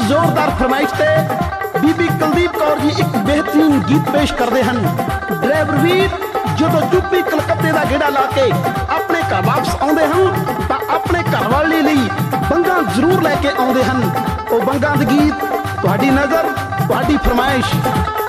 जोरदार फरमाइश ते बीबी कुलदीप कौर जी एक बेहतरीन गीत पेश करते हैं। ड्राइवर वीर जो यूपी कलकत्ते का गेड़ा ला के अपने घर वापस आते हैं तो अपने घर वाले लिए बंगा जरूर लैके आते हैं। वो बंगा दे गीत तुहाडी नज़र तुहाडी फरमाइश।